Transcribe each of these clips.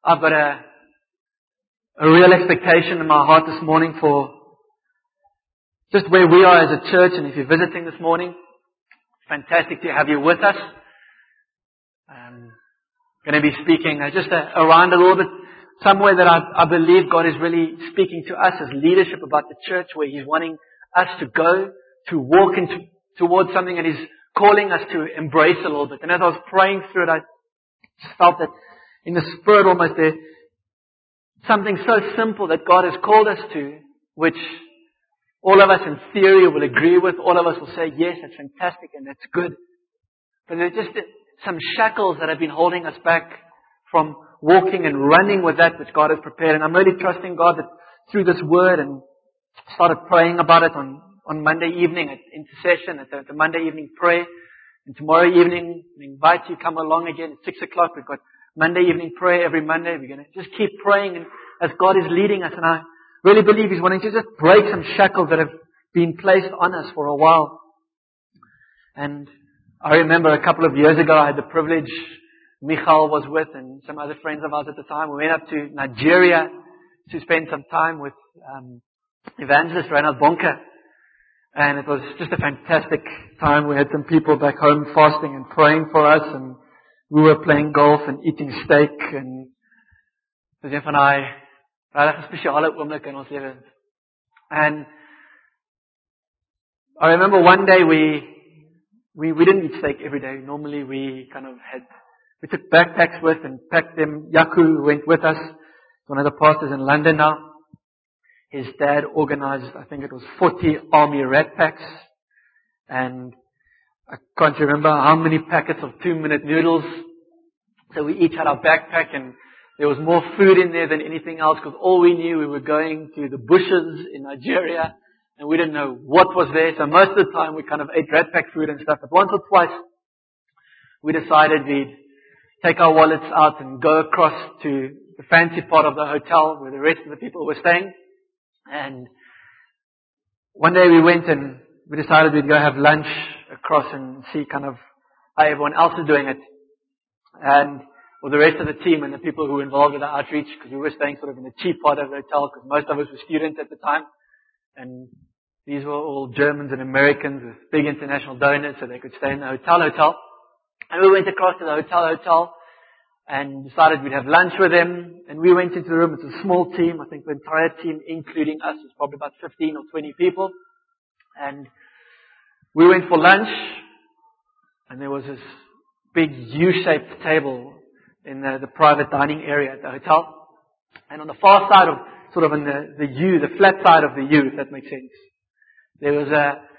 I've got a real expectation in my heart this morning for just where we are as a church. And if you're visiting this morning, it's fantastic to have you with us. I'm going to be speaking just around a little bit, somewhere that I believe God is really speaking to us as leadership about the church, where He's wanting us to go, to walk towards something that He's calling us to embrace a little bit. And as I was praying through it, I just felt that in the Spirit almost there, something so simple that God has called us to, which all of us in theory will agree with. All of us will say, yes, that's fantastic and that's good. But there are just some shackles that have been holding us back from walking and running with that which God has prepared. And I'm really trusting God that through this word, and started praying about it on Monday evening at intercession, at the Monday evening prayer. And tomorrow evening, we invite you, come along again at 6 o'clock. We've got Monday evening prayer every Monday. We're going to just keep praying and as God is leading us. And I really believe He's wanting to just break some shackles that have been placed on us for a while. And I remember a couple of years ago, I had the privilege, Michal was with, and some other friends of ours at the time. We went up to Nigeria to spend some time with evangelist Reinhard Bonke. And it was just a fantastic time. We had some people back home fasting and praying for us, and we were playing golf and eating steak, and dis een van daai regtig spesiale oomblik in ons lewens. And I remember one day we didn't eat steak every day. Normally we took backpacks with and packed them. Yaku, who went with us, one of the pastors in London now. His dad organized, I think it was 40 army rat packs. And I can't remember how many packets of 2-minute noodles. So we each had our backpack, and there was more food in there than anything else, because all we knew, we were going to the bushes in Nigeria and we didn't know what was there. So most of the time we kind of ate rat pack food and stuff. But once or twice we decided we'd take our wallets out and go across to the fancy part of the hotel where the rest of the people were staying. And one day we went and we decided we'd go have lunch across and see kind of how everyone else is doing it. And the rest of the team and the people who were involved with the outreach, because we were staying sort of in the cheap part of the hotel, because most of us were students at the time. And these were all Germans and Americans with big international donors, so they could stay in the hotel. And we went across to the hotel and decided we'd have lunch with them. And we went into the room. It's a small team. I think the entire team, including us, was probably about 15 or 20 people. And we went for lunch, and there was this big U-shaped table in the private dining area at the hotel. And on the far side of, sort of in the U, the flat side of the U, if that makes sense, there was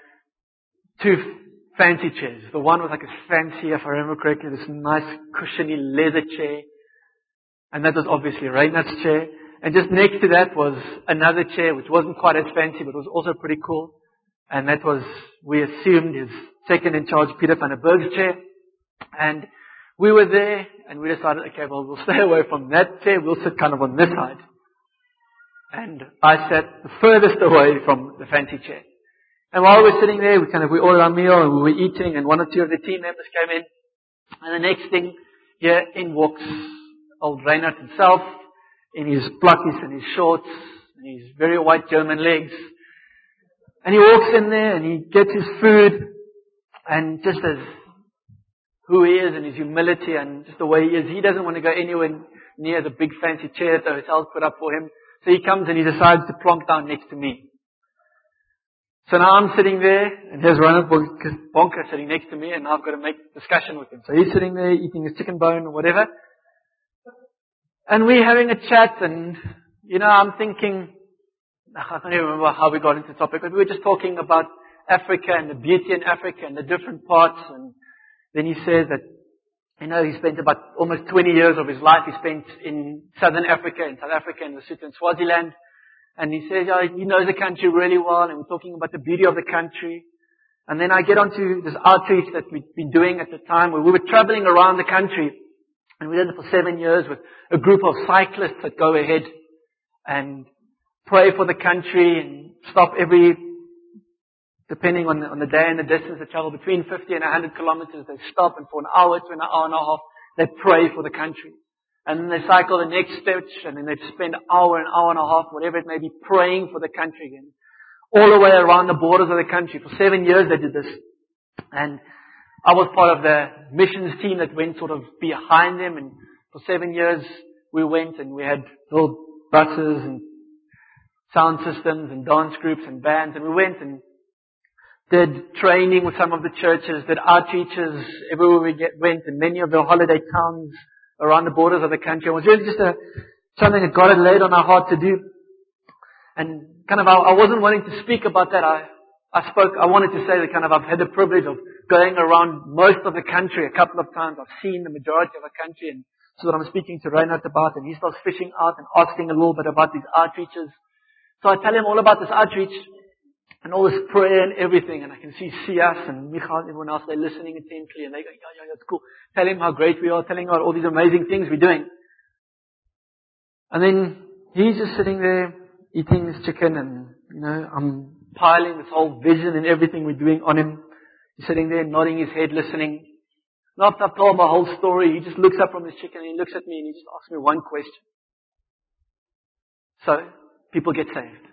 two fancy chairs. The one was like a fancy, if I remember correctly, this nice cushiony leather chair. And that was obviously Reinhard's chair. And just next to that was another chair, which wasn't quite as fancy, but was also pretty cool. And that was, we assumed, his second in charge, Peter van der Berg's chair. And we were there, and we decided, okay, well, we'll stay away from that chair. We'll sit kind of on this side. And I sat the furthest away from the fancy chair. And while we were sitting there, we ordered our meal and we were eating, and one or two of the team members came in. And the next thing, here in walks old Reinhard himself, in his blockies and his shorts, and his very white German legs. And he walks in there and he gets his food, and just as who he is and his humility and just the way he is, he doesn't want to go anywhere near the big fancy chair that the hotel's put up for him. So he comes and he decides to plonk down next to me. So now I'm sitting there, and here's Reinhard Bonke sitting next to me, and I've got to make discussion with him. So he's sitting there eating his chicken bone or whatever. And we're having a chat, and, I'm thinking, I can't even remember how we got into the topic, but we were just talking about Africa and the beauty in Africa and the different parts. And then he says that, he spent about almost 20 years of his life he spent in Southern Africa, in South Africa, in Lesotho and Swaziland. And he says, he knows the country really well, and we're talking about the beauty of the country. And then I get onto this outreach that we'd been doing at the time, where we were traveling around the country. And we did it for 7 years with a group of cyclists that go ahead and pray for the country and stop depending on the day and the distance, they travel between 50 and 100 kilometers. They stop, and for an hour to an hour and a half, they pray for the country. And then they cycle the next stretch, and then they'd spend an hour and a half, whatever it may be, praying for the country again. All the way around the borders of the country. For 7 years they did this. And I was part of the missions team that went sort of behind them, and for 7 years we went and we had little buses and sound systems and dance groups and bands, and we went and did training with some of the churches, did outreaches everywhere we went, in many of the holiday towns around the borders of the country. It was really just something that God had laid on our heart to do. And I wasn't wanting to speak about that. I wanted to say that I've had the privilege of going around most of the country a couple of times. I've seen the majority of the country, and so that I'm speaking to Reinhard about, and he starts fishing out and asking a little bit about these outreaches. So I tell him all about this outreach and all this prayer and everything, and I can see Sias and Michal and everyone else, they're listening intently, and they go, yeah, that's cool. Tell him how great we are, telling him about all these amazing things we're doing. And then he's just sitting there eating his chicken, and I'm piling this whole vision and everything we're doing on him. He's sitting there nodding his head, listening. And after I've told my whole story, he just looks up from his chicken and he looks at me and he just asks me one question. So, people get saved.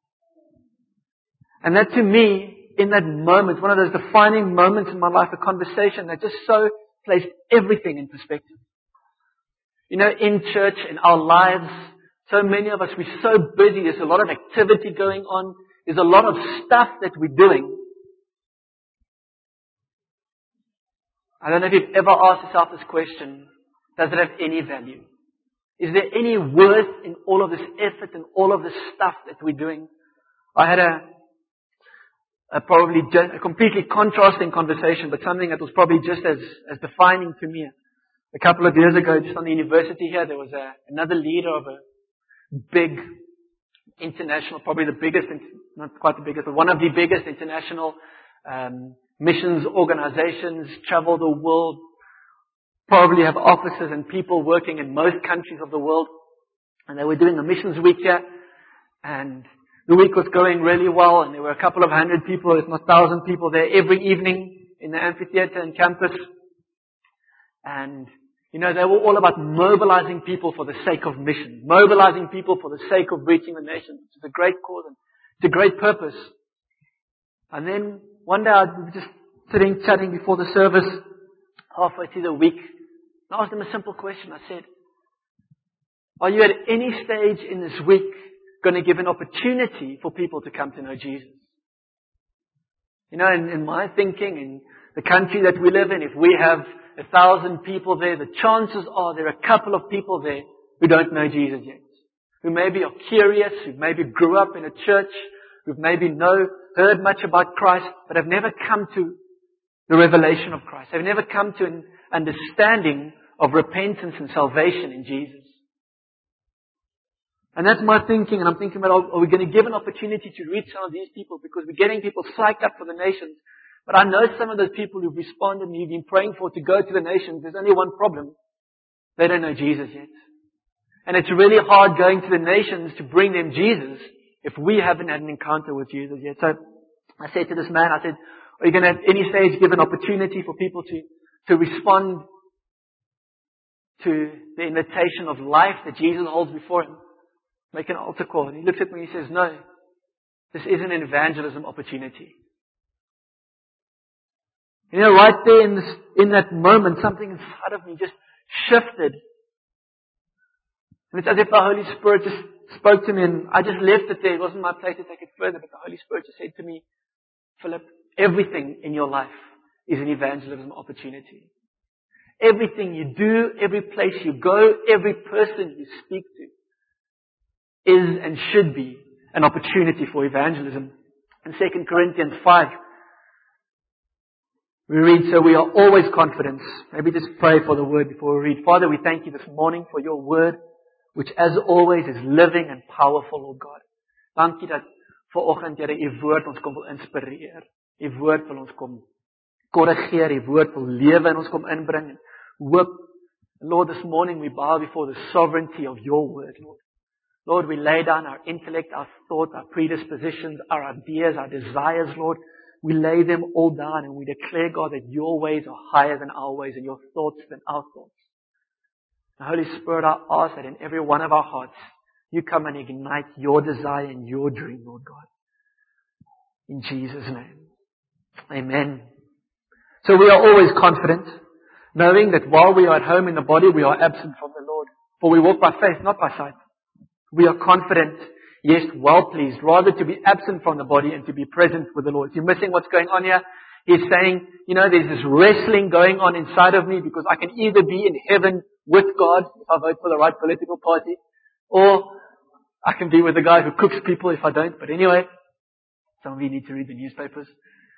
And that to me, in that moment, one of those defining moments in my life, a conversation that just so placed everything in perspective. In church, in our lives, so many of us, we're so busy, there's a lot of activity going on, there's a lot of stuff that we're doing. I don't know if you've ever asked yourself this question, does it have any value? Is there any worth in all of this effort and all of this stuff that we're doing? I had probably just a completely contrasting conversation, but something that was probably just as defining to me. A couple of years ago, just on the university here, there was another leader of a big international, probably the biggest, not quite the biggest, but one of the biggest international missions organizations, travel the world, probably have offices and people working in most countries of the world. And they were doing a missions week here, and the week was going really well, and there were a couple of hundred people, if not 1,000 people there every evening in the amphitheater and campus. And, they were all about mobilizing people for the sake of mission, mobilizing people for the sake of reaching the nations. It's a great cause and it's a great purpose. And then one day I was just sitting, chatting before the service, halfway through the week. I asked them a simple question. I said, are you at any stage in this week going to give an opportunity for people to come to know Jesus? In my thinking, in the country that we live in, if we have 1,000 people there, the chances are there are a couple of people there who don't know Jesus yet. Who maybe are curious, who maybe grew up in a church, who maybe heard much about Christ, but have never come to the revelation of Christ. They've never come to an understanding of repentance and salvation in Jesus. And that's my thinking, and I'm thinking about, are we going to give an opportunity to reach some of these people, because we're getting people psyched up for the nations. But I know some of those people who've responded and you've been praying for to go to the nations, there's only one problem. They don't know Jesus yet. And it's really hard going to the nations to bring them Jesus if we haven't had an encounter with Jesus yet. So I said to this man, I said, are you going to at any stage give an opportunity for people to respond to the invitation of life that Jesus holds before him? Make an altar call. And he looks at me and he says, no, this is an evangelism opportunity. Right there in that moment, something inside of me just shifted. And it's as if the Holy Spirit just spoke to me, and I just left it there. It wasn't my place to take it further, but the Holy Spirit just said to me, Philip, everything in your life is an evangelism opportunity. Everything you do, every place you go, every person you speak to is and should be an opportunity for evangelism. In 2 Corinthians 5, we read, so we are always confident. Maybe just pray for the word before we read. Father, we thank you this morning for your word, which as always is living and powerful, O God. Dankie dat vanoggend, Here, u woord ons kom wil inspireer. U woord wil ons kom korrigeer. U woord wil lewe in ons kom inbring. Hoop. Lord, this morning we bow before the sovereignty of your word, Lord. Lord, we lay down our intellect, our thought, our predispositions, our ideas, our desires, Lord. We lay them all down and we declare, God, that your ways are higher than our ways and your thoughts than our thoughts. The Holy Spirit, I ask that in every one of our hearts, you come and ignite your desire and your dream, Lord God. In Jesus' name. Amen. So we are always confident, knowing that while we are at home in the body, we are absent from the Lord. For we walk by faith, not by sight. We are confident, yes, well pleased, rather to be absent from the body and to be present with the Lord. If you're missing what's going on here, he's saying, there's this wrestling going on inside of me because I can either be in heaven with God if I vote for the right political party, or I can be with the guy who cooks people if I don't. But anyway, some of you need to read the newspapers.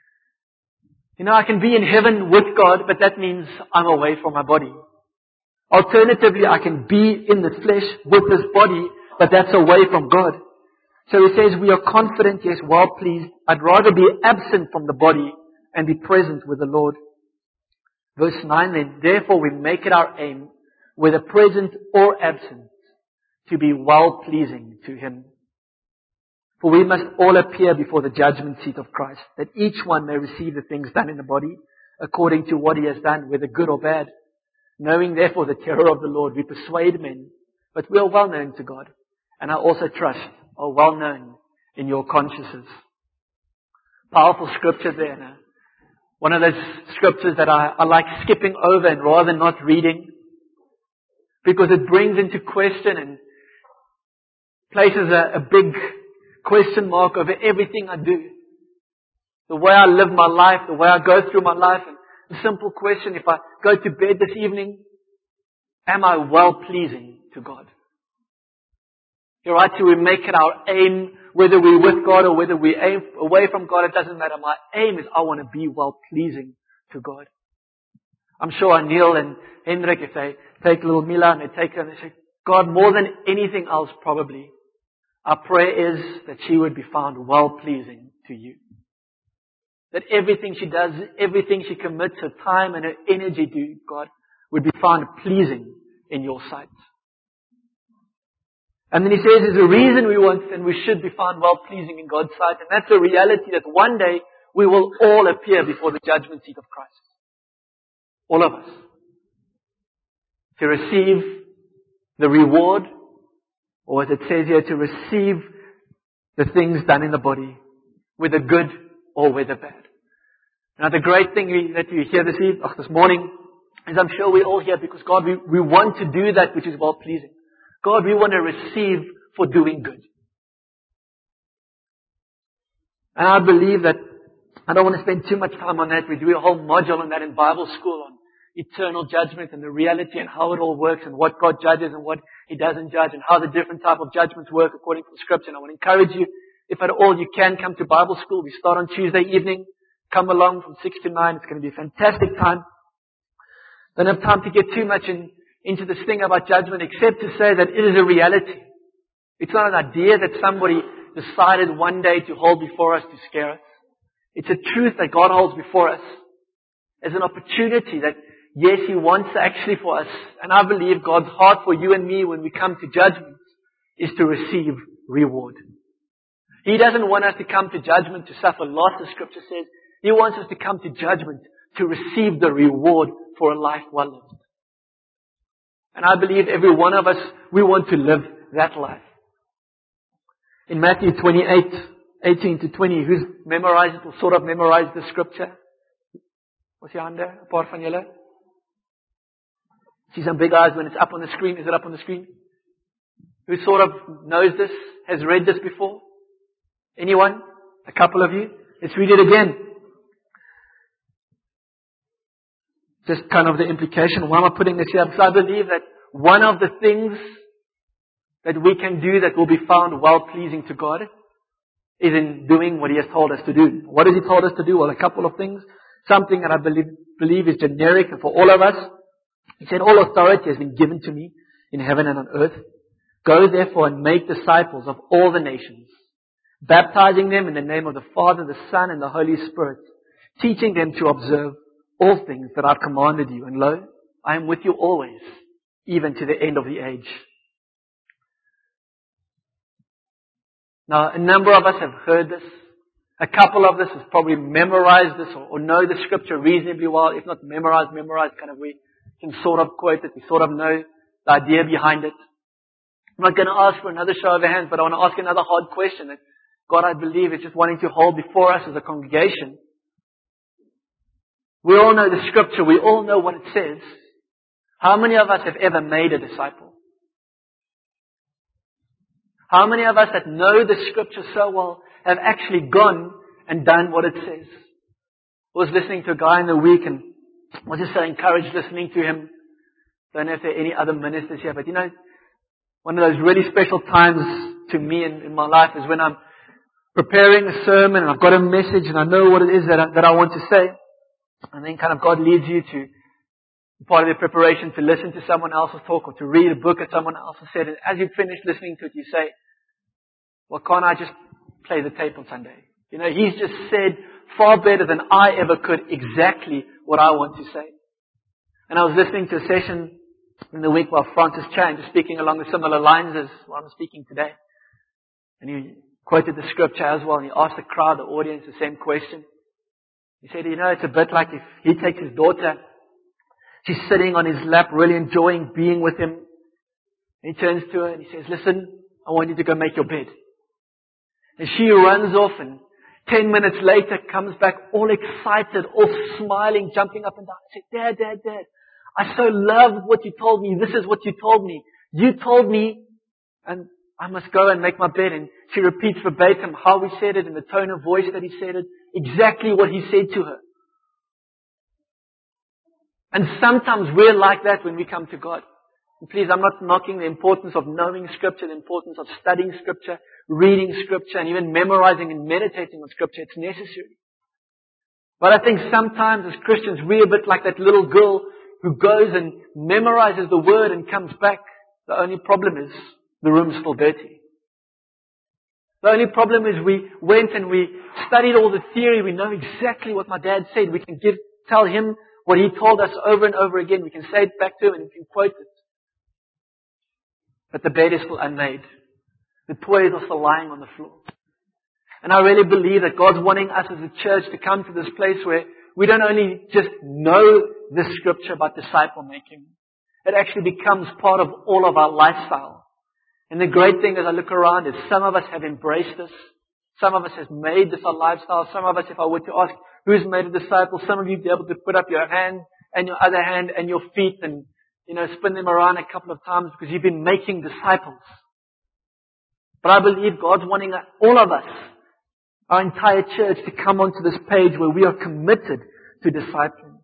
I can be in heaven with God, but that means I'm away from my body. Alternatively, I can be in the flesh with this body, but that's away from God. So he says, we are confident, yes, well pleased. I'd rather be absent from the body and be present with the Lord. Verse 9 then, therefore we make it our aim, whether present or absent, to be well pleasing to Him. For we must all appear before the judgment seat of Christ, that each one may receive the things done in the body, according to what he has done, whether good or bad. Knowing therefore the terror of the Lord, we persuade men, but we are well known to God, and I also trust are well known in your consciences. Powerful scripture there. No? One of those scriptures that I like skipping over and rather not reading, because it brings into question and places a big question mark over everything I do. The way I live my life, the way I go through my life. And the simple question, if I go to bed this evening, am I well pleasing to God? You're right, so we make it our aim, whether we're with God or whether we aim away from God, it doesn't matter. My aim is I want to be well pleasing to God. I'm sure Anil and Hendrik, if they take little Mila and they take her and they say, God, more than anything else probably, our prayer is that she would be found well pleasing to you. That everything she does, everything she commits her time and her energy to, God, would be found pleasing in your sight. And then he says there's a reason we want and we should be found well pleasing in God's sight. And that's the reality that one day we will all appear before the judgment seat of Christ. All of us. To receive the reward, or as it says here, to receive the things done in the body, whether good or whether bad. Now the great thing that you hear this morning, is I'm sure we all hear because God, we want to do that which is well pleasing. God, we want to receive for doing good. And I believe that, I don't want to spend too much time on that. We do a whole module on that in Bible school on eternal judgment and the reality and how it all works and what God judges and what He doesn't judge and how the different type of judgments work according to the Scripture. And I want to encourage you, if at all you can, come to Bible school. We start on Tuesday evening. Come along from 6 to 9. It's going to be a fantastic time. Don't have time to get too much into this thing about judgment except to say that it is a reality. It's not an idea that somebody decided one day to hold before us to scare us. It's a truth that God holds before us as an opportunity that, yes, He wants actually for us. And I believe God's heart for you and me when we come to judgment is to receive reward. He doesn't want us to come to judgment to suffer loss, the Scripture says. He wants us to come to judgment to receive the reward for a life well lived. And I believe every one of us, we want to live that life. In Matthew 28, 18 to 20, who's memorized it or sort of memorized the Scripture? What's your hand there? Apart from julle? See some big eyes when it's up on the screen. Is it up on the screen? Who sort of knows this? Has read this before? Anyone? A couple of you? Let's read it again. Just kind of the implication. Why am I putting this here? Because I believe that one of the things that we can do that will be found well pleasing to God is in doing what He has told us to do. What has He told us to do? Well, a couple of things. Something that I believe is generic for all of us. He said, all authority has been given to me in heaven and on earth. Go therefore and make disciples of all the nations, baptizing them in the name of the Father, the Son, and the Holy Spirit, teaching them to observe all things that I've commanded you. And lo, I am with you always, even to the end of the age. Now, a number of us have heard this. A couple of us have probably memorized this or know the Scripture reasonably well. If not memorized, kind of we can sort of quote it. We sort of know the idea behind it. I'm not going to ask for another show of hands, but I want to ask another hard question that God, I believe, is just wanting to hold before us as a congregation. We all know the scripture. We all know what it says. How many of us have ever made a disciple? How many of us that know the scripture so well have actually gone and done what it says? I was listening to a guy in the week and was just so encouraged listening to him. Don't know if there are any other ministers here, but you know, one of those really special times to me in my life is when I'm preparing a sermon and I've got a message and I know what it is that I want to say. And then kind of God leads you to part of the preparation to listen to someone else's talk or to read a book that someone else has said. And as you finish listening to it, you say, well, can't I just play the tape on Sunday? You know, he's just said far better than I ever could exactly what I want to say. And I was listening to a session in the week while Francis Chan, just speaking along the similar lines as what I'm speaking today. And he quoted the scripture as well, and he asked the crowd, the audience, the same question. He said, you know, it's a bit like if he takes his daughter, she's sitting on his lap, really enjoying being with him. And he turns to her and he says, listen, I want you to go make your bed. And she runs off and 10 minutes later comes back all excited, all smiling, jumping up and down. I said, Dad, I so loved what you told me. This is what you told me. You told me, and I must go and make my bed. And she repeats verbatim how he said it, in the tone of voice that he said it, exactly what he said to her. And sometimes we're like that when we come to God. And please, I'm not knocking the importance of knowing Scripture, the importance of studying Scripture, reading Scripture, and even memorizing and meditating on Scripture. It's necessary. But I think sometimes as Christians, we're a bit like that little girl who goes and memorizes the Word and comes back. The only problem is the room's still dirty. The only problem is we went and we studied all the theory. We know exactly what my dad said. We can tell him what he told us over and over again. We can say it back to him and we can quote it. But the bed is still unmade. The toys are still lying on the floor. And I really believe that God's wanting us as a church to come to this place where we don't only just know the scripture about disciple making. It actually becomes part of all of our lifestyle. And the great thing as I look around is some of us have embraced this. Some of us have made this our lifestyle. Some of us, if I were to ask who's made a disciple, some of you would be able to put up your hand and your other hand and your feet and, spin them around a couple of times because you've been making disciples. But I believe God's wanting all of us, our entire church, to come onto this page where we are committed to discipling.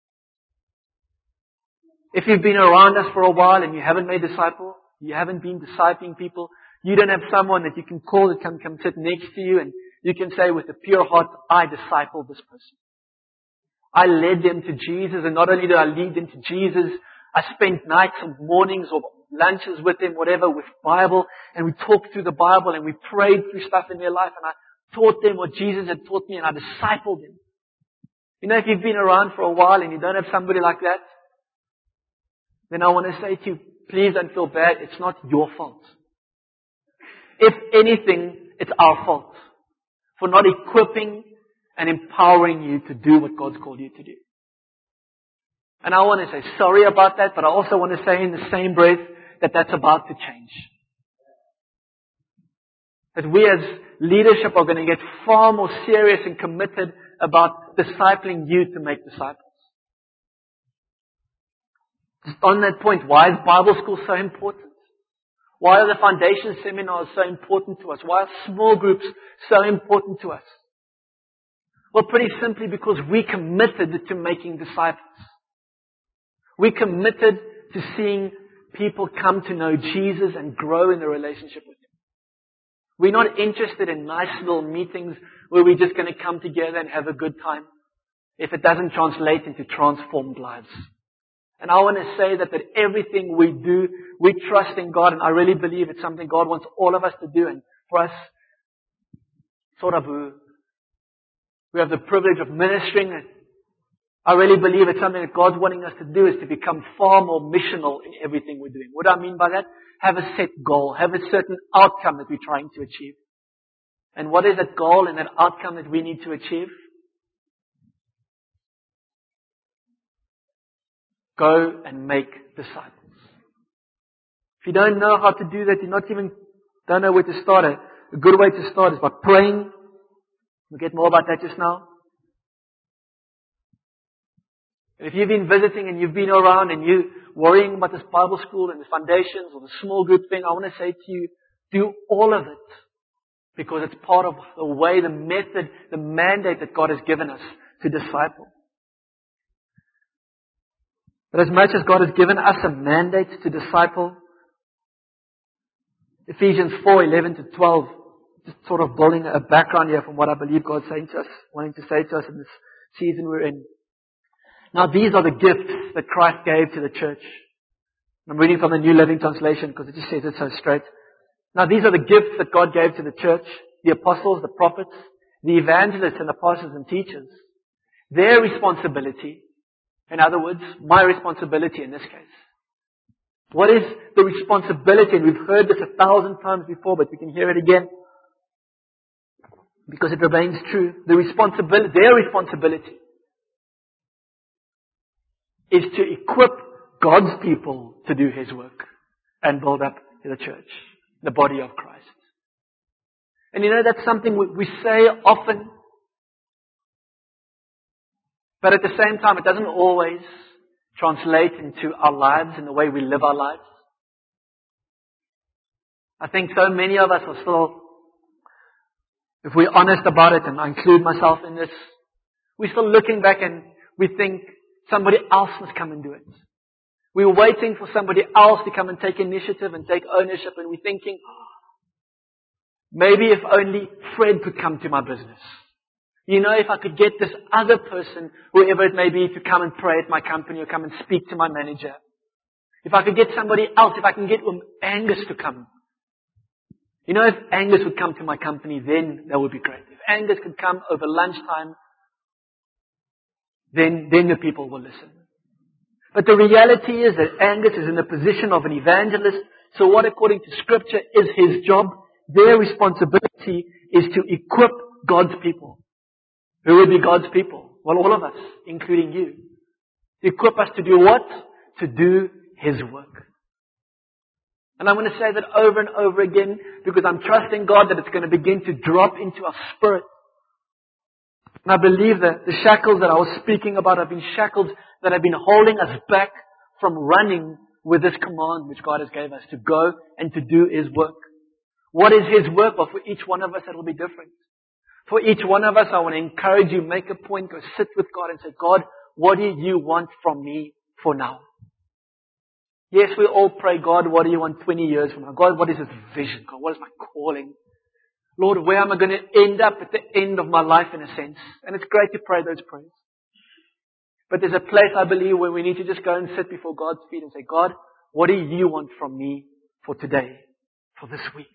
If you've been around us for a while and you haven't made disciples, you haven't been discipling people, you don't have someone that you can call that can come sit next to you and you can say with a pure heart, I discipled this person. I led them to Jesus, and not only did I lead them to Jesus, I spent nights and mornings or lunches with them, whatever, with Bible, and we talked through the Bible and we prayed through stuff in their life, and I taught them what Jesus had taught me and I discipled them. If you've been around for a while and you don't have somebody like that, then I want to say to you, please don't feel bad. It's not your fault. If anything, it's our fault for not equipping and empowering you to do what God's called you to do. And I want to say sorry about that, but I also want to say in the same breath that that's about to change. That we as leadership are going to get far more serious and committed about discipling you to make disciples. Just on that point, why is Bible school so important? Why are the foundation seminars so important to us? Why are small groups so important to us? Well, pretty simply because we committed to making disciples. We committed to seeing people come to know Jesus and grow in their relationship with Him. We're not interested in nice little meetings where we're just going to come together and have a good time if it doesn't translate into transformed lives. And I want to say that everything we do, we trust in God, and I really believe it's something God wants all of us to do. And for us, we have the privilege of ministering. And I really believe it's something that God's wanting us to do is to become far more missional in everything we're doing. What do I mean by that? Have a set goal. Have a certain outcome that we're trying to achieve. And what is that goal and that outcome that we need to achieve? Go and make disciples. If you don't know how to do that, don't know where to start. A good way to start is by praying. We'll get more about that just now. If you've been visiting and you've been around and you're worrying about this Bible school and the foundations or the small group thing, I want to say to you, do all of it. Because it's part of the way, the method, the mandate that God has given us to disciple. But as much as God has given us a mandate to disciple, Ephesians 4:11 to 12, just sort of building a background here from what I believe God's saying to us, wanting to say to us in this season we're in. Now these are the gifts that Christ gave to the church. I'm reading from the New Living Translation because it just says it so straight. Now these are the gifts that God gave to the church, the apostles, the prophets, the evangelists and the pastors and teachers. Their responsibility, in other words, my responsibility in this case. What is the responsibility? And we've heard this 1,000 times before, but we can hear it again. Because it remains true. Their responsibility is to equip God's people to do His work and build up the church, the body of Christ. And that's something we say often, but at the same time it doesn't always translate into our lives and the way we live our lives. I think so many of us are still, if we're honest about it, and I include myself in this, we're still looking back and we think somebody else must come and do it. We're waiting for somebody else to come and take initiative and take ownership, and we're thinking, maybe if only Fred could come to my business. If I could get this other person, whoever it may be, to come and pray at my company or come and speak to my manager. If I could get somebody else, if I can get Angus to come. If Angus would come to my company, then that would be great. If Angus could come over lunchtime, then the people will listen. But the reality is that Angus is in the position of an evangelist. So what, according to Scripture, is his job? Their responsibility is to equip God's people. Who will be God's people? Well, all of us, including you. To equip us to do what? To do His work. And I'm going to say that over and over again because I'm trusting God that it's going to begin to drop into our spirit. And I believe that the shackles that I was speaking about have been shackles that have been holding us back from running with this command which God has gave us to go and to do His work. What is His work? Well, for each one of us it will be different. For each one of us, I want to encourage you, make a point, go sit with God and say, God, what do you want from me for now? Yes, we all pray, God, what do you want 20 years from now? God, what is His vision? God, what is my calling? Lord, where am I going to end up at the end of my life in a sense? And it's great to pray those prayers. But there's a place, I believe, where we need to just go and sit before God's feet and say, God, what do you want from me for today, for this week?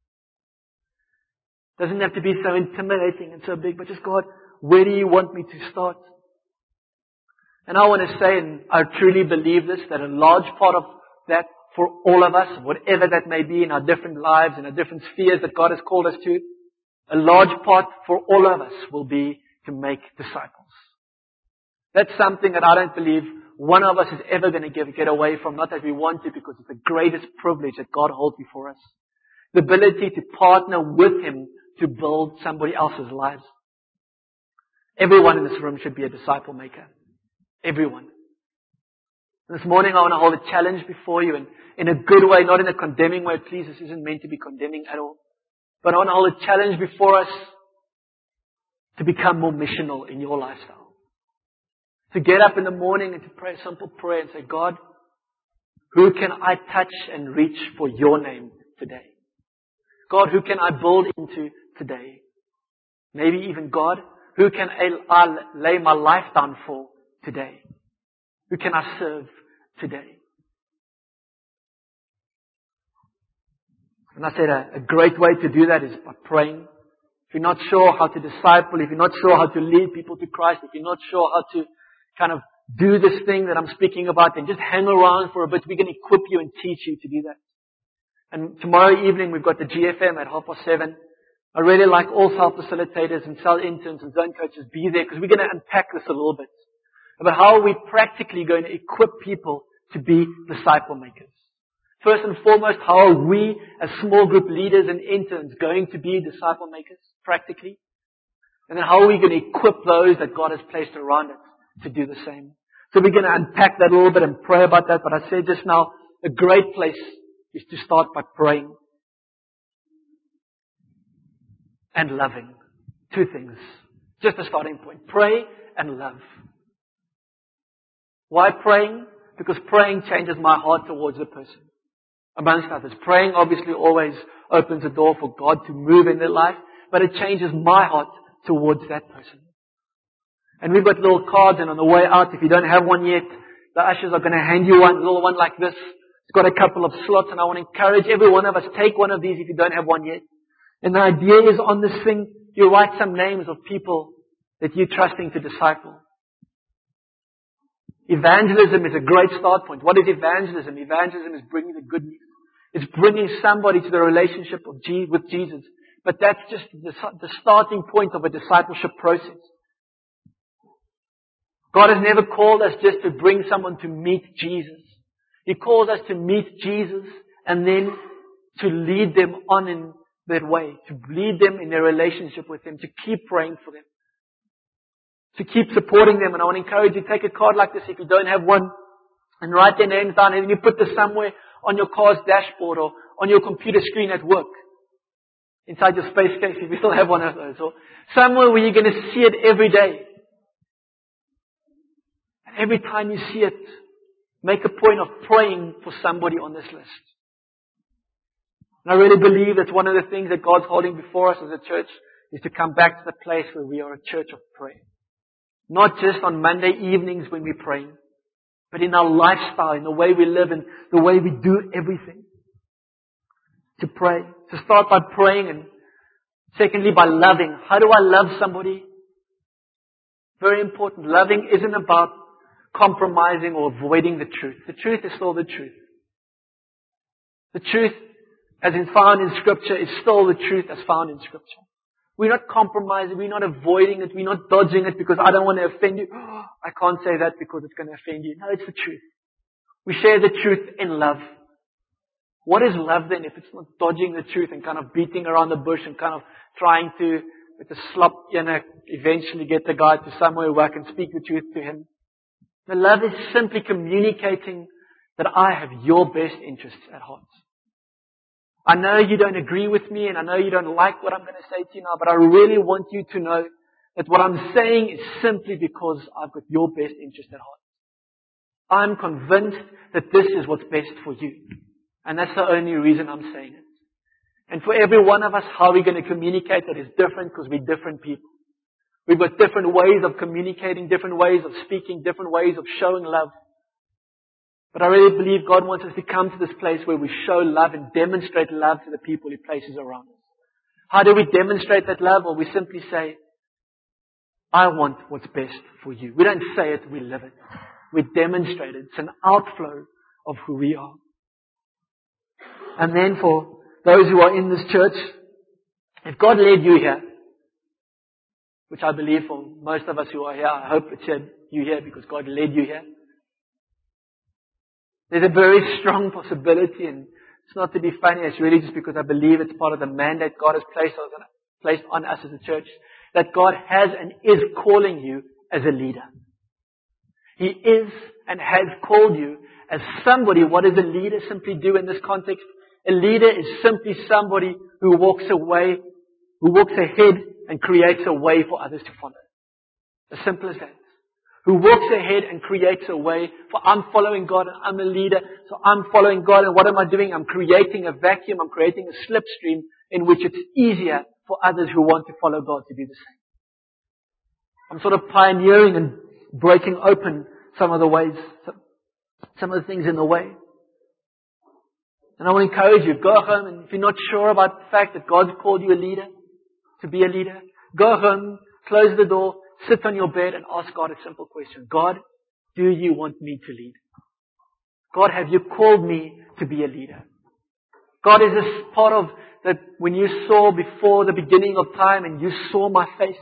Doesn't have to be so intimidating and so big, but just God, where do you want me to start? And I want to say, and I truly believe this, that a large part of that for all of us, whatever that may be in our different lives, in our different spheres that God has called us to, a large part for all of us will be to make disciples. That's something that I don't believe one of us is ever going to get away from, not that we want to, because it's the greatest privilege that God holds before us. The ability to partner with Him to build somebody else's lives. Everyone in this room should be a disciple maker. Everyone. This morning I want to hold a challenge before you in a good way, not in a condemning way. Please, this isn't meant to be condemning at all. But I want to hold a challenge before us to become more missional in your lifestyle. To get up in the morning and to pray a simple prayer and say, God, who can I touch and reach for your name today? God, who can I build into today? Maybe even God, who can I lay my life down for today? Who can I serve today? And I said a great way to do that is by praying. If you're not sure how to disciple, if you're not sure how to lead people to Christ, if you're not sure how to kind of do this thing that I'm speaking about, then just hang around for a bit. We're going to equip you and teach you to do that. And tomorrow evening we've got the GFM at 7:30. I really like all self-facilitators and cell interns and zone coaches be there because we're going to unpack this a little bit about how are we practically going to equip people to be disciple makers. First and foremost, how are we as small group leaders and interns going to be disciple makers practically? And then how are we going to equip those that God has placed around us to do the same? So we're going to unpack that a little bit and pray about that. But I said just now, a great place is to start by praying and loving. Two things. Just a starting point. Pray and love. Why praying? Because praying changes my heart towards the person. Amongst others. Praying obviously always opens the door for God to move in their life, but it changes my heart towards that person. And we've got little cards, and on the way out, if you don't have one yet, the ushers are going to hand you one, a little one like this. It's got a couple of slots, and I want to encourage every one of us, take one of these if you don't have one yet. And the idea is on this thing, you write some names of people that you're trusting to disciple. Evangelism is a great start point. What is evangelism? Evangelism is bringing the good news. It's bringing somebody to the relationship with Jesus. But that's just the starting point of a discipleship process. God has never called us just to bring someone to meet Jesus. He calls us to meet Jesus and then to lead them on in that way, to lead them in their relationship with Him, to keep praying for them, to keep supporting them. And I want to encourage you, take a card like this if you don't have one, and write their names down, and you put this somewhere on your car's dashboard or on your computer screen at work, inside your space case if you still have one of those, or somewhere where you're going to see it every day. And every time you see it, make a point of praying for somebody on this list. And I really believe that one of the things that God's holding before us as a church is to come back to the place where we are a church of prayer. Not just on Monday evenings when we're praying, but in our lifestyle, in the way we live, and the way we do everything. To pray. To start by praying, and secondly by loving. How do I love somebody? Very important. Loving isn't about compromising or avoiding the truth. The truth is still the truth. The truth, as is found in Scripture, is still the truth as found in Scripture. We're not compromising, we're not avoiding it, we're not dodging it because I don't want to offend you. Oh, I can't say that because it's going to offend you. No, it's the truth. We share the truth in love. What is love then if it's not dodging the truth and kind of beating around the bush and kind of trying to, with a slop, eventually get the guy to somewhere where I can speak the truth to him? The love is simply communicating that I have your best interests at heart. I know you don't agree with me, and I know you don't like what I'm going to say to you now, but I really want you to know that what I'm saying is simply because I've got your best interest at heart. I'm convinced that this is what's best for you. And that's the only reason I'm saying it. And for every one of us, how we're going to communicate that is different because we're different people. We've got different ways of communicating, different ways of speaking, different ways of showing love. But I really believe God wants us to come to this place where we show love and demonstrate love to the people He places around us. How do we demonstrate that love? Well, we simply say, I want what's best for you. We don't say it, we live it. We demonstrate it. It's an outflow of who we are. And then for those who are in this church, if God led you here, which I believe for most of us who are here, I hope it said you here because God led you here. There's a very strong possibility, and it's not to be funny, it's really just because I believe it's part of the mandate God has placed on us as a church, that God has and is calling you as a leader. He is and has called you as somebody. What does a leader simply do in this context? A leader is simply somebody who walks ahead and creates a way for others to follow. As simple as that. Who walks ahead and creates a way for I'm following God and I'm a leader, so I'm following God, and what am I doing? I'm creating a vacuum, I'm creating a slipstream in which it's easier for others who want to follow God to do the same. I'm sort of pioneering and breaking open some of the ways, some of the things in the way. And I want to encourage you, go home, and if you're not sure about the fact that God's called you a leader, to be a leader, go home, close the door, sit on your bed and ask God a simple question. God, do you want me to lead? God, have you called me to be a leader? God, is this part of that when you saw before the beginning of time and you saw my face?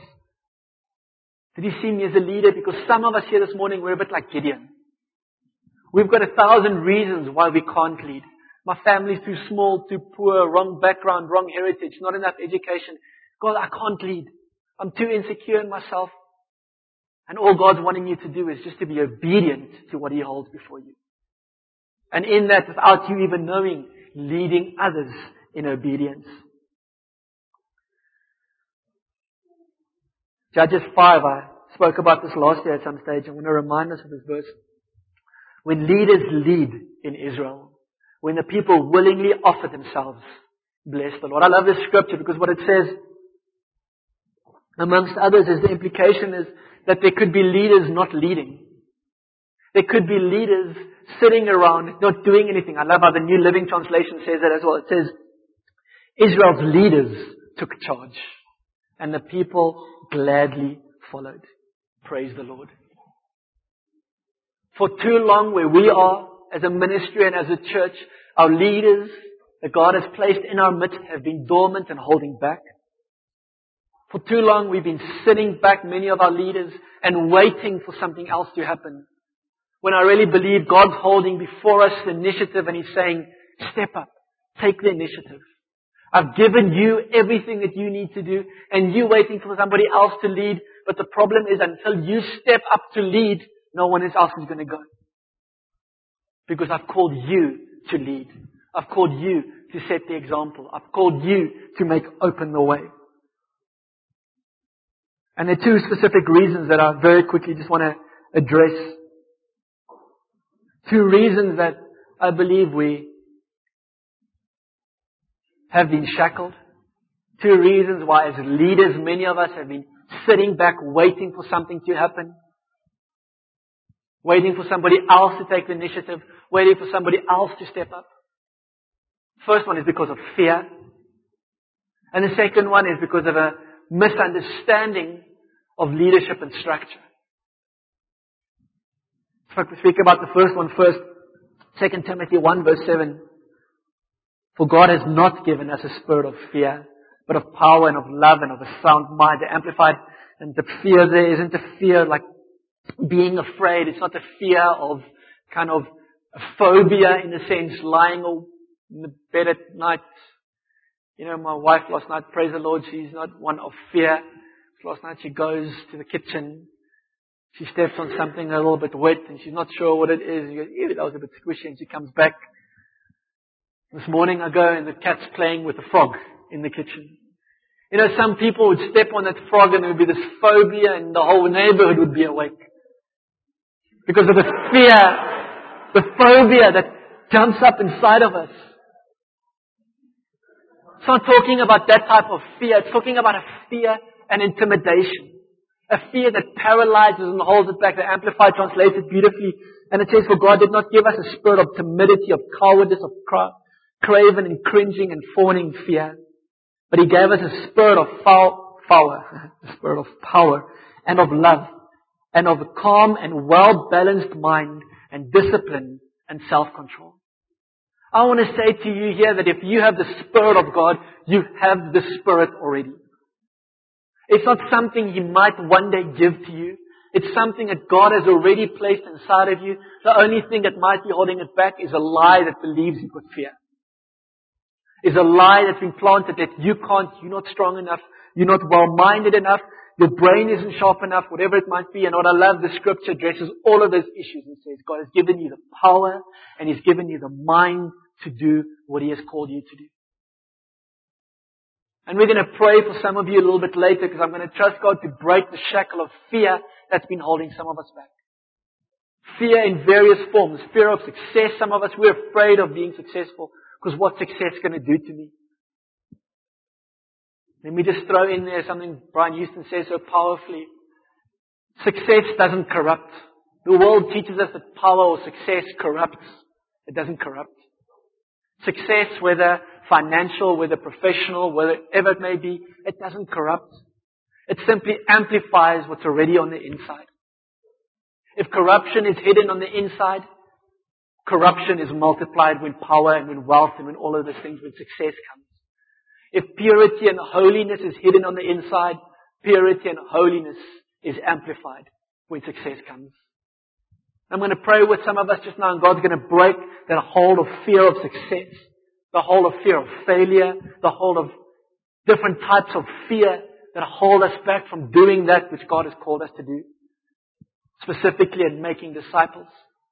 Did you see me as a leader? Because some of us here this morning, we're a bit like Gideon. We've got 1,000 reasons why we can't lead. My family's too small, too poor, wrong background, wrong heritage, not enough education. God, I can't lead. I'm too insecure in myself. And all God's wanting you to do is just to be obedient to what He holds before you. And in that, without you even knowing, leading others in obedience. Judges 5, I spoke about this last year at some stage. I want to remind us of this verse. When leaders lead in Israel, when the people willingly offer themselves, bless the Lord. I love this scripture because what it says, amongst others, is the implication is that there could be leaders not leading. There could be leaders sitting around not doing anything. I love how the New Living Translation says that as well. It says, Israel's leaders took charge and the people gladly followed. Praise the Lord. For too long where we are as a ministry and as a church, our leaders that God has placed in our midst have been dormant and holding back. For too long we've been sitting back, many of our leaders, and waiting for something else to happen. When I really believe God's holding before us the initiative and He's saying, step up, take the initiative. I've given you everything that you need to do and you're waiting for somebody else to lead. But the problem is until you step up to lead, no one else is going to go. Because I've called you to lead. I've called you to set the example. I've called you to open the way. And there are two specific reasons that I very quickly just want to address. Two reasons that I believe we have been shackled. Two reasons why as leaders many of us have been sitting back waiting for something to happen. Waiting for somebody else to take the initiative. Waiting for somebody else to step up. First one is because of fear. And the second one is because of a misunderstanding of leadership and structure. If I speak about the first one first, 2 Timothy 1 verse 7. For God has not given us a spirit of fear, but of power and of love and of a sound mind. The Amplified, and the fear there isn't a fear like being afraid. It's not a fear of kind of a phobia in a sense, lying in the bed at night. You know, my wife last night, praise the Lord, she's not one of fear. Last night she goes to the kitchen. She steps on something a little bit wet and she's not sure what it is. She goes, ew, that was a bit squishy, and she comes back. This morning I go and the cat's playing with a frog in the kitchen. You know, some people would step on that frog and there would be this phobia and the whole neighborhood would be awake. Because of the fear, the phobia that jumps up inside of us. It's not talking about that type of fear. It's talking about a fear and intimidation. A fear that paralyzes and holds it back. The Amplified translates it beautifully. And it says, for God did not give us a spirit of timidity, of cowardice, of craven and cringing and fawning fear. But He gave us a spirit of a spirit of power and of love and of a calm and well-balanced mind and discipline and self-control. I want to say to you here that if you have the Spirit of God, you have the Spirit already. It's not something He might one day give to you. It's something that God has already placed inside of you. The only thing that might be holding it back is a lie that believes you've got fear. Is a lie that's been planted that you can't, you're not strong enough, you're not well-minded enough, your brain isn't sharp enough, whatever it might be. And what I love, the Scripture addresses all of those issues and says God has given you the power and He's given you the mind to do what He has called you to do. And we're going to pray for some of you a little bit later because I'm going to trust God to break the shackle of fear that's been holding some of us back. Fear in various forms. Fear of success. Some of us, we're afraid of being successful because what's success going to do to me? Let me just throw in there something Brian Houston says so powerfully. Success doesn't corrupt. The world teaches us that power or success corrupts. It doesn't corrupt. Success, whether financial, whether professional, whatever it may be, it doesn't corrupt. It simply amplifies what's already on the inside. If corruption is hidden on the inside, corruption is multiplied when power and when wealth and when all of those things, when success comes. If purity and holiness is hidden on the inside, purity and holiness is amplified when success comes. I'm going to pray with some of us just now, and God's going to break that hold of fear of success, the hold of fear of failure, the hold of different types of fear that hold us back from doing that which God has called us to do, specifically in making disciples.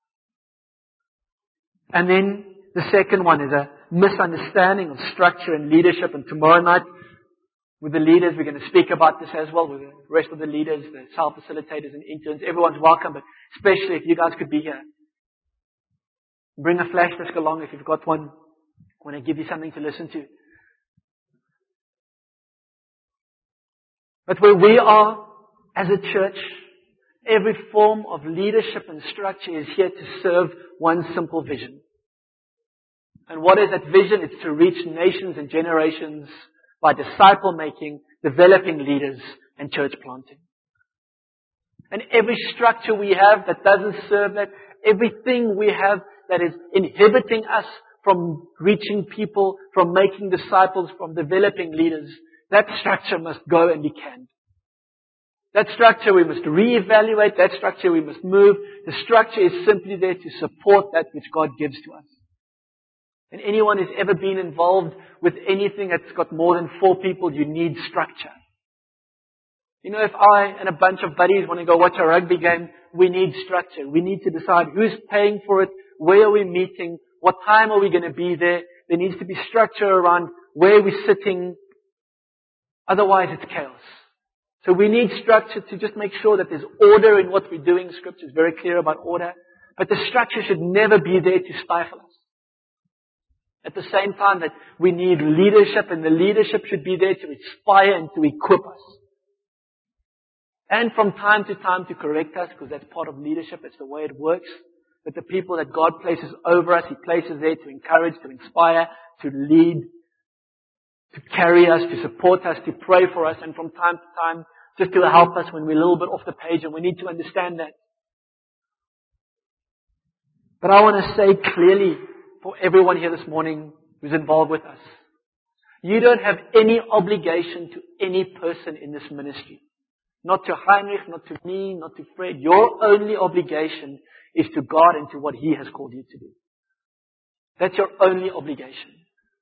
And then the second one is a misunderstanding of structure and leadership. And tomorrow night, with the leaders, we're going to speak about this as well, with the rest of the leaders, the self-facilitators and interns. Everyone's welcome, but especially if you guys could be here. Bring a flash disk along if you've got one. I want to give you something to listen to. But where we are as a church, every form of leadership and structure is here to serve one simple vision. And what is that vision? It's to reach nations and generations by disciple making, developing leaders, and church planting. And every structure we have that doesn't serve that, everything we have that is inhibiting us from reaching people, from making disciples, from developing leaders, that structure must go and be canned. That structure we must reevaluate, that structure we must move. The structure is simply there to support that which God gives to us. And anyone who's ever been involved with anything that's got more than 4 people, you need structure. You know, if I and a bunch of buddies want to go watch a rugby game, we need structure. We need to decide who's paying for it, where are we meeting, what time are we going to be there. There needs to be structure around where we're sitting. Otherwise, it's chaos. So we need structure to just make sure that there's order in what we're doing. Scripture is very clear about order. But the structure should never be there to stifle us. At the same time that we need leadership, and the leadership should be there to inspire and to equip us. And from time to time to correct us, because that's part of leadership, it's the way it works. But the people that God places over us, He places there to encourage, to inspire, to lead, to carry us, to support us, to pray for us, and from time to time just to help us when we're a little bit off the page, and we need to understand that. But I want to say clearly for everyone here this morning who's involved with us, you don't have any obligation to any person in this ministry. Not to Heinrich, not to me, not to Fred. Your only obligation is to God and to what He has called you to do. That's your only obligation.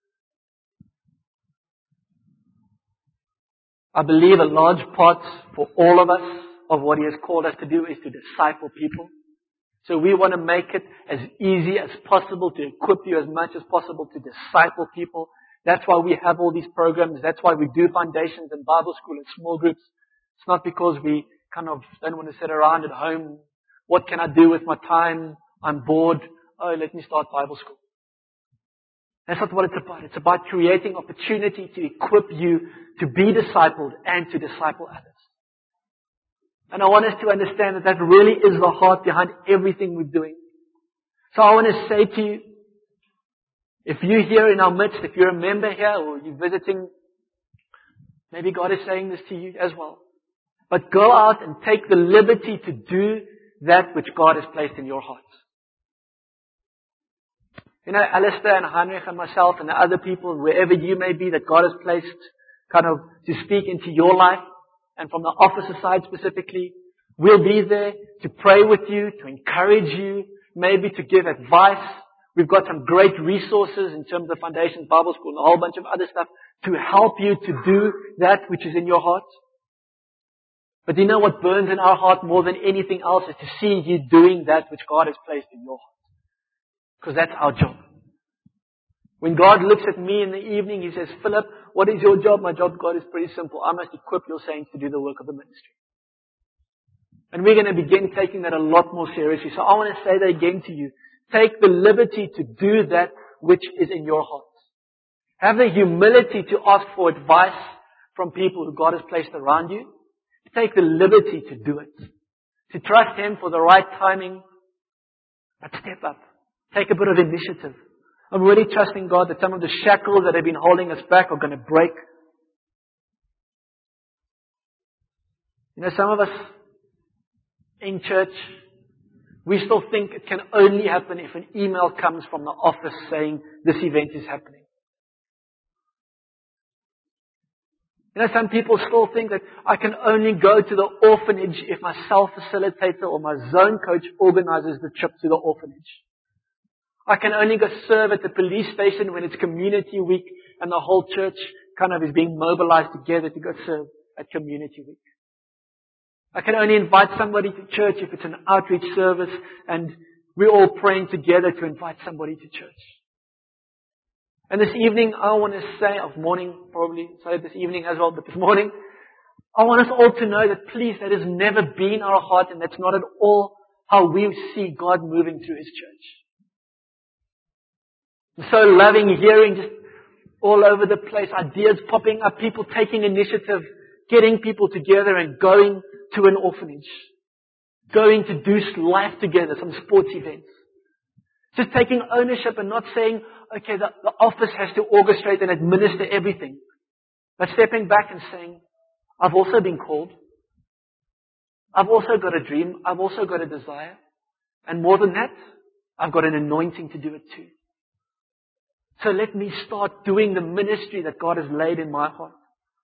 I believe a large part for all of us of what He has called us to do is to disciple people. So we want to make it as easy as possible to equip you as much as possible to disciple people. That's why we have all these programs. That's why we do foundations and Bible school and small groups. It's not because we kind of don't want to sit around at home. What can I do with my time? I'm bored. Oh, let me start Bible school. That's not what it's about. It's about creating opportunity to equip you to be discipled and to disciple others. And I want us to understand that that really is the heart behind everything we're doing. So I want to say to you, if you're here in our midst, if you're a member here or you're visiting, maybe God is saying this to you as well. But go out and take the liberty to do that which God has placed in your heart. You know, Alistair and Heinrich and myself and the other people, wherever you may be, that God has placed kind of to speak into your life, and from the officer side specifically, we'll be there to pray with you, to encourage you, maybe to give advice. We've got some great resources in terms of Foundations Bible School and a whole bunch of other stuff to help you to do that which is in your heart. But you know what burns in our heart more than anything else is to see you doing that which God has placed in your heart. Because that's our job. When God looks at me in the evening, He says, Philip, what is your job? My job, God, is pretty simple. I must equip your saints to do the work of the ministry. And we're going to begin taking that a lot more seriously. So I want to say that again to you. Take the liberty to do that which is in your heart. Have the humility to ask for advice from people who God has placed around you. Take the liberty to do it. To trust Him for the right timing. But step up. Take a bit of initiative. I'm really trusting God that some of the shackles that have been holding us back are going to break. You know, some of us in church, we still think it can only happen if an email comes from the office saying this event is happening. You know, some people still think that I can only go to the orphanage if my self-facilitator or my zone coach organizes the trip to the orphanage. I can only go serve at the police station when it's community week and the whole church kind of is being mobilized together to go serve at community week. I can only invite somebody to church if it's an outreach service and we're all praying together to invite somebody to church. And this evening, I want to say, of morning probably, sorry, this evening as well, but this morning, I want us all to know that please, that has never been our heart and that's not at all how we see God moving through His church. I'm so loving hearing just all over the place, ideas popping up, people taking initiative, getting people together and going to an orphanage. Going to do life together, some sports events. Just taking ownership and not saying, okay, the office has to orchestrate and administer everything. But stepping back and saying, I've also been called. I've also got a dream. I've also got a desire. And more than that, I've got an anointing to do it too. So let me start doing the ministry that God has laid in my heart.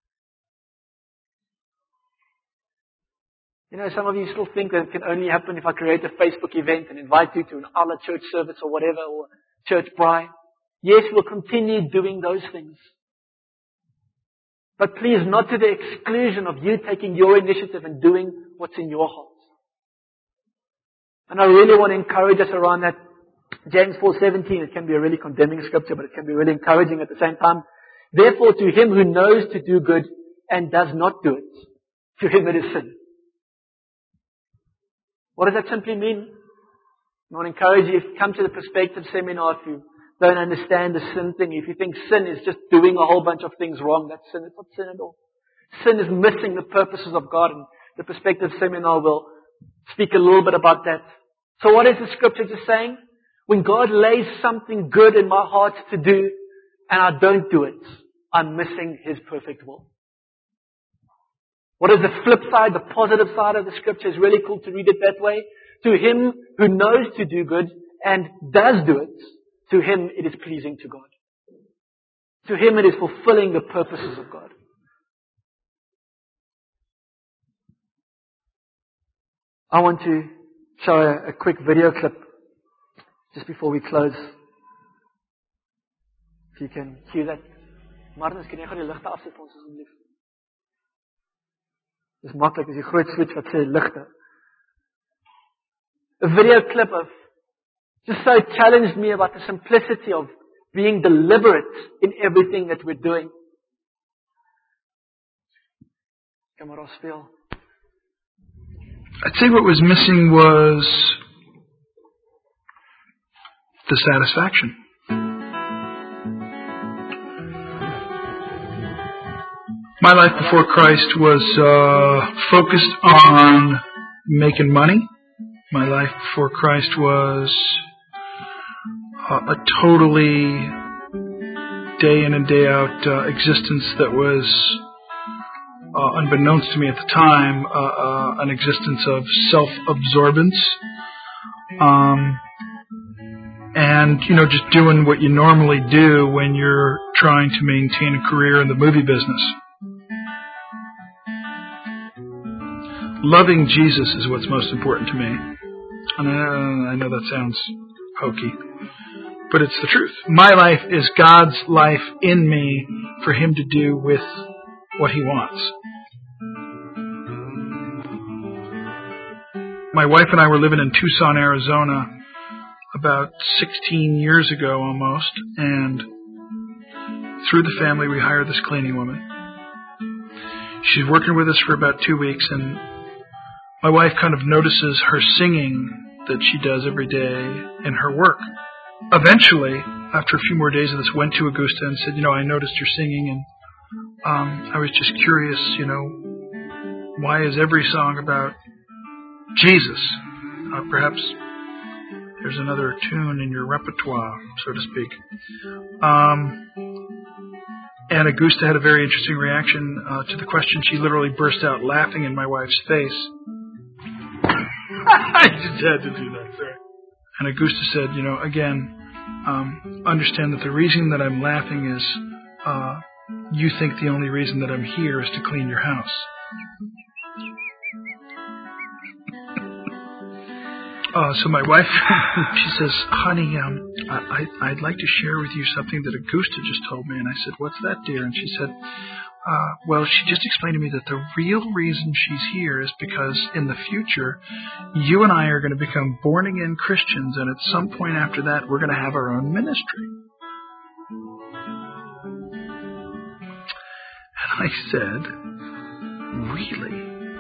You know, some of you still think that it can only happen if I create a Facebook event and invite you to an hour church service or whatever, or church braai. Yes, we'll continue doing those things. But please, not to the exclusion of you taking your initiative and doing what's in your heart. And I really want to encourage us around that. James 4:17, it can be a really condemning scripture, but it can be really encouraging at the same time. Therefore, to him who knows to do good and does not do it, to him it is sin. What does that simply mean? I want to encourage you, if you come to the perspective seminar, if you don't understand the sin thing, if you think sin is just doing a whole bunch of things wrong, that's sin. It's not sin at all. Sin is missing the purposes of God, and the perspective seminar will speak a little bit about that. So what is the scripture just saying? When God lays something good in my heart to do, and I don't do it, I'm missing His perfect will. What is the flip side, the positive side of the scripture? Is really cool to read it that way. To him who knows to do good and does do it, to him it is pleasing to God. To him it is fulfilling the purposes of God. I want to show a quick video clip just before we close. If you can cue that. Martinus, kan jy gou die ligte afsit vir ons asseblief? Dis maklik as jy groot switch wat sê ligte. A video clip of just so challenged me about the simplicity of being deliberate in everything that we're doing. Kan maar ons speel. I'd say what was missing was the satisfaction. My life before Christ was focused on making money. My life before Christ was a totally day in and day out existence that was, unbeknownst to me at the time, an existence of self-absorbance. And, just doing what you normally do when you're trying to maintain a career in the movie business. Loving Jesus is what's most important to me. And I know that sounds hokey, but it's the truth. My life is God's life in me for Him to do with what He wants. My wife and I were living in Tucson, Arizona about 16 years ago almost, and through the family we hired this cleaning woman. She's working with us for about 2 weeks, and my wife kind of notices her singing that she does every day in her work. Eventually, after a few more days of this, went to Augusta and said, I noticed your singing, and I was just curious, why is every song about Jesus? Perhaps there's another tune in your repertoire, so to speak. And Augusta had a very interesting reaction to the question. She literally burst out laughing in my wife's face. I just had to do that, sorry. And Augusta said, again, understand that the reason that I'm laughing is you think the only reason that I'm here is to clean your house. So my wife, she says, honey, I'd like to share with you something that Augusta just told me. And I said, what's that, dear? And she said, well, she just explained to me that the real reason she's here is because in the future, you and I are going to become born-again Christians, and at some point after that, we're going to have our own ministry. And I said, really?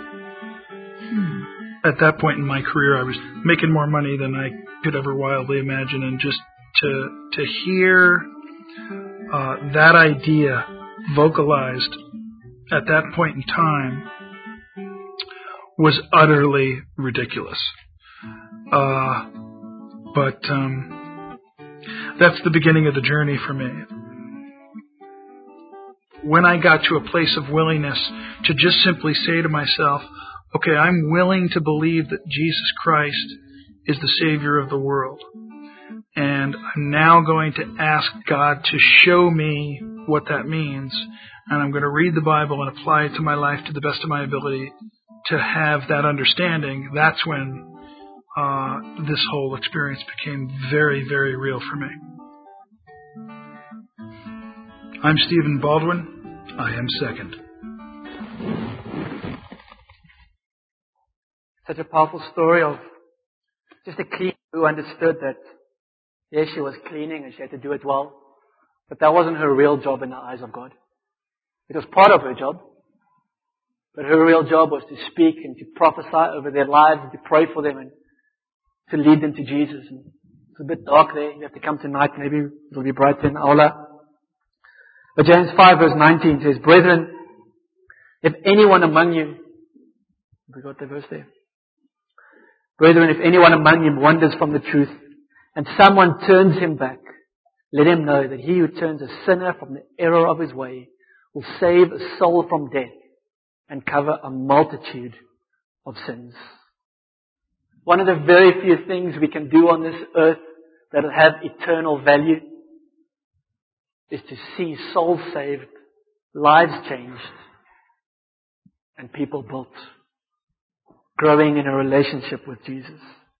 At that point in my career, I was making more money than I could ever wildly imagine, and just to hear that idea vocalized at that point in time was utterly ridiculous. But that's the beginning of the journey for me. When I got to a place of willingness to just simply say to myself, okay, I'm willing to believe that Jesus Christ is the Savior of the world. And I'm now going to ask God to show me what that means. And I'm going to read the Bible and apply it to my life to the best of my ability to have that understanding. That's when this whole experience became very, very real for me. I'm Stephen Baldwin. I am second. Such a powerful story of just a cleaner who understood that, yes, she was cleaning and she had to do it well, but that wasn't her real job in the eyes of God. It was part of her job, but her real job was to speak and to prophesy over their lives and to pray for them and to lead them to Jesus. And it's a bit dark there. You have to come tonight. Maybe it'll be brighter in Aula. But James 5 verse 19 says, brethren, if anyone among you, we got the verse there. Brethren, if anyone among you wanders from the truth, and someone turns him back, let him know that he who turns a sinner from the error of his way will save a soul from death and cover a multitude of sins. One of the very few things we can do on this earth that will have eternal value is to see souls saved, lives changed, and people built, growing in a relationship with Jesus.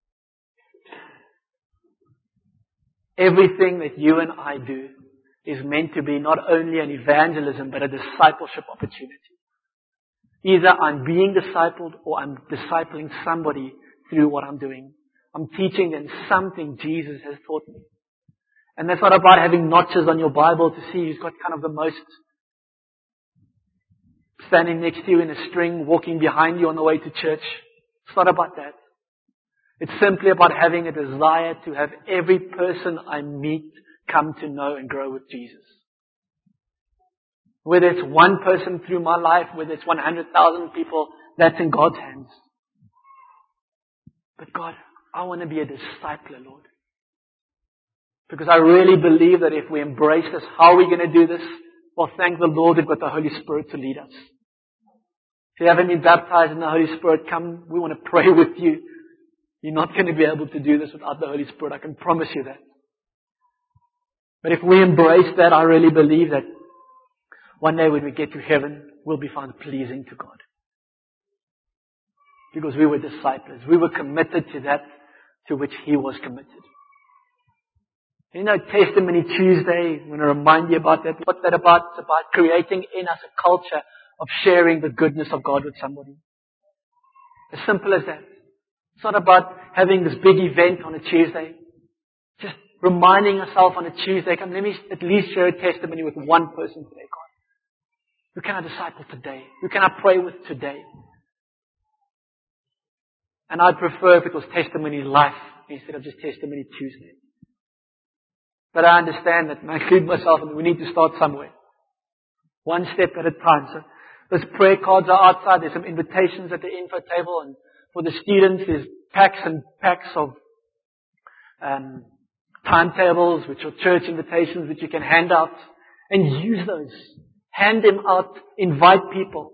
Everything that you and I do is meant to be not only an evangelism, but a discipleship opportunity. Either I'm being discipled or I'm discipling somebody through what I'm doing. I'm teaching them something Jesus has taught me. And that's not about having notches on your Bible to see who's got kind of the most, standing next to you in a string, walking behind you on the way to church. It's not about that. It's simply about having a desire to have every person I meet come to know and grow with Jesus. Whether it's one person through my life, whether it's 100,000 people, that's in God's hands. But God, I want to be a discipler, Lord. Because I really believe that if we embrace this, how are we going to do this? Well, thank the Lord we've got the Holy Spirit to lead us. If you haven't been baptized in the Holy Spirit, come, we want to pray with you. You're not going to be able to do this without the Holy Spirit. I can promise you that. But if we embrace that, I really believe that one day when we get to heaven, we'll be found pleasing to God. Because we were disciples. We were committed to that to which He was committed. You know, Testimony Tuesday, I'm going to remind you about that. What's that about? It's about creating in us a culture of sharing the goodness of God with somebody. As simple as that. It's not about having this big event on a Tuesday. Just reminding ourselves on a Tuesday, come, let me at least share a testimony with one person today, God. Who can I disciple today? Who can I pray with today? And I'd prefer if it was Testimony Life instead of just Testimony Tuesday. But I understand that, and I include myself, and we need to start somewhere. One step at a time. So those prayer cards are outside. There's some invitations at the info table, and for the students, there's packs and packs of timetables, which are church invitations that you can hand out, and use those. Hand them out. Invite people.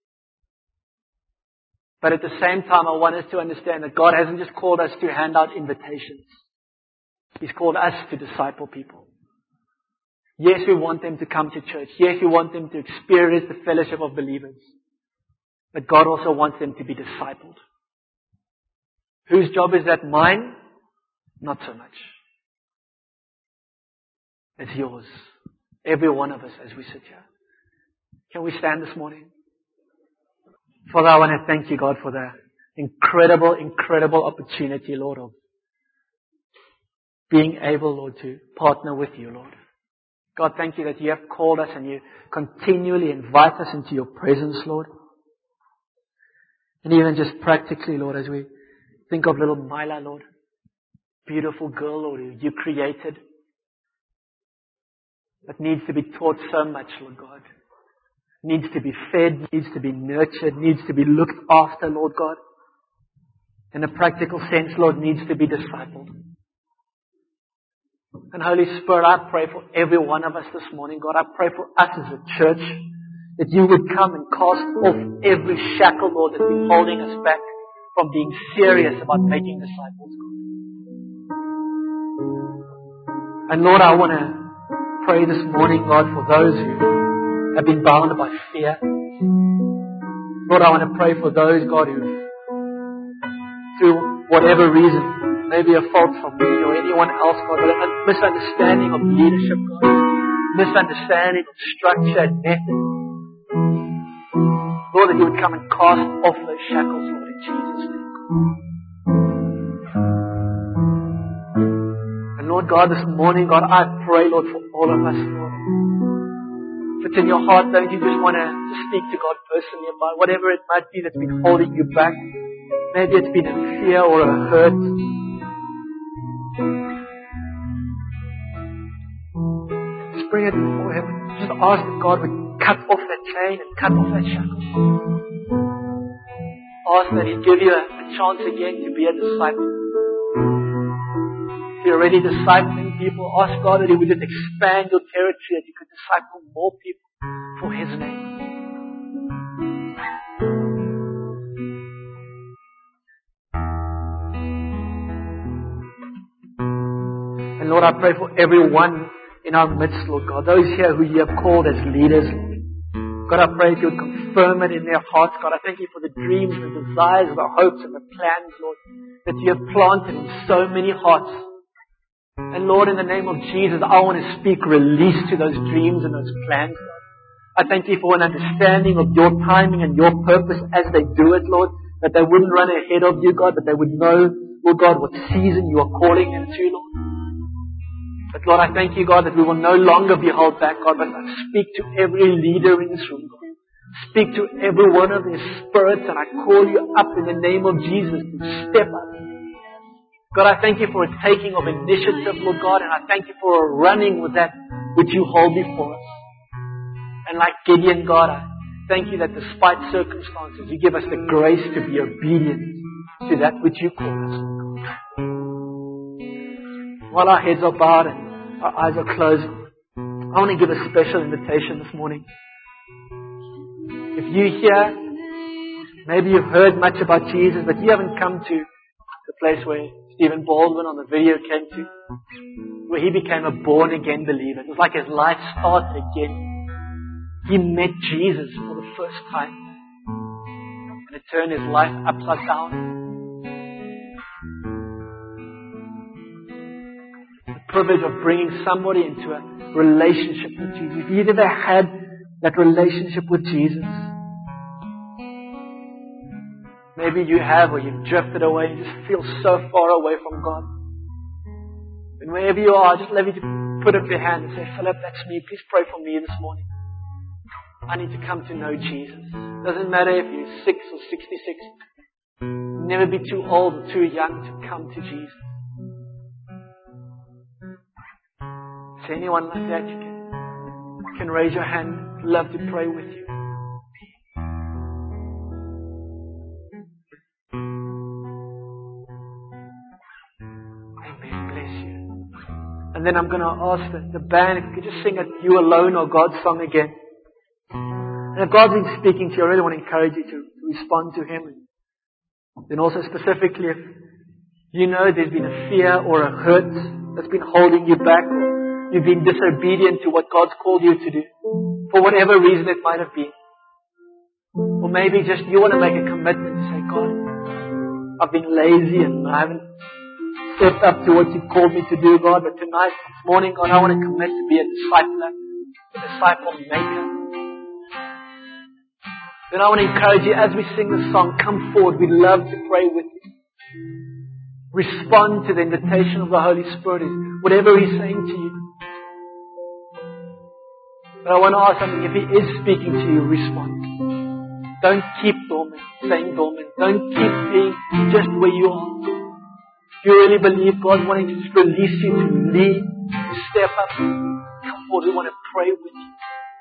But at the same time, I want us to understand that God hasn't just called us to hand out invitations. He's called us to disciple people. Yes, we want them to come to church. Yes, we want them to experience the fellowship of believers. But God also wants them to be discipled. Whose job is that? Mine? Not so much. It's yours. Every one of us as we sit here. Can we stand this morning? Father, I want to thank you, God, for the incredible, incredible opportunity, Lord, of being able, Lord, to partner with you, Lord. God, thank you that you have called us and you continually invite us into your presence, Lord. And even just practically, Lord, as we think of little Mila, Lord, beautiful girl, Lord, who you created, that needs to be taught so much, Lord God. Needs to be fed, needs to be nurtured, needs to be looked after, Lord God. In a practical sense, Lord, needs to be discipled. And Holy Spirit, I pray for every one of us this morning, God. I pray for us as a church, that you would come and cast off every shackle, Lord, that's been holding us back from being serious about making disciples, God. And Lord, I want to pray this morning, God, for those who have been bound by fear. Lord, I want to pray for those, God, who, through whatever reason, maybe a fault from me or anyone else, God, but a misunderstanding of leadership, God, misunderstanding of structure and method. Lord, that you would come and cast off those shackles, Lord, in Jesus' name. And Lord God, this morning, God, I pray, Lord, for all of us, Lord. If it's in your heart, don't you just want to speak to God personally about whatever it might be that's been holding you back? Maybe it's been a fear or a hurt. Just bring it before Him. Just ask that God would cut off that chain and cut off that shackle. Ask that He'd give you a chance again to be a disciple. If you're already discipling people, ask God that He would just expand your territory, that you could disciple more people for His name. And Lord, I pray for everyone in our midst, Lord God, those here who you have called as leaders, Lord. God, I pray that you would confirm it in their hearts, God. I thank you for the dreams, the desires, the hopes and the plans, Lord, that you have planted in so many hearts. And Lord, in the name of Jesus, I want to speak release to those dreams and those plans, God. I thank you for an understanding of your timing and your purpose as they do it, Lord, that they wouldn't run ahead of you, God, but they would know, Lord God, what season you are calling them to, Lord. But Lord, I thank you, God, that we will no longer be held back, God, but I speak to every leader in this room, God. Speak to every one of their spirits, and I call you up in the name of Jesus to step up. God, I thank you for a taking of initiative, Lord God, and I thank you for a running with that which you hold before us. And like Gideon, God, I thank you that despite circumstances, you give us the grace to be obedient to that which you call us. While our heads are bowed and our eyes are closed, I want to give a special invitation this morning. If you're here, maybe you've heard much about Jesus, but you haven't come to the place where Stephen Baldwin on the video came to, where he became a born-again believer. It was like his life started again. He met Jesus for the first time, and it turned his life upside down. The privilege of bringing somebody into a relationship with Jesus. If you've never had that relationship with Jesus, maybe you have, or you've drifted away and just feel so far away from God. And wherever you are, just let me put up your hand and say, Philip, that's me. Please pray for me this morning. I need to come to know Jesus. Doesn't matter if you're 6 or 66. Never be too old or too young to come to Jesus. Is there anyone like that? You can raise your hand. I'd love to pray with you. Amen. Bless you. And then I'm going to ask the band if you could just sing a You Alone or God song again. And if God's been speaking to you, I really want to encourage you to respond to Him. And then also specifically, if you know there's been a fear or a hurt that's been holding you back, or You've been disobedient to what God's called you to do. For whatever reason it might have been. Or maybe just you want to make a commitment to say, God, I've been lazy and I haven't stepped up to what you've called me to do, God. But tonight, this morning, God, I want to commit to be a disciple maker. Then I want to encourage you as we sing the song, come forward. We'd love to pray with you. Respond to the invitation of the Holy Spirit, whatever He's saying to you. But I want to ask something. If He is speaking to you, respond. Don't keep dormant, staying dormant. Don't keep being just where you are. If you really believe God's wanting to just release you to lead, to step up, come forward. We want to pray with you.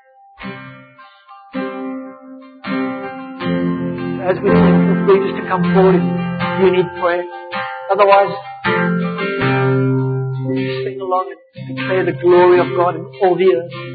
As we sing, feel free just to come forward if you need prayer. Otherwise, sing along and declare the glory of God in all the earth.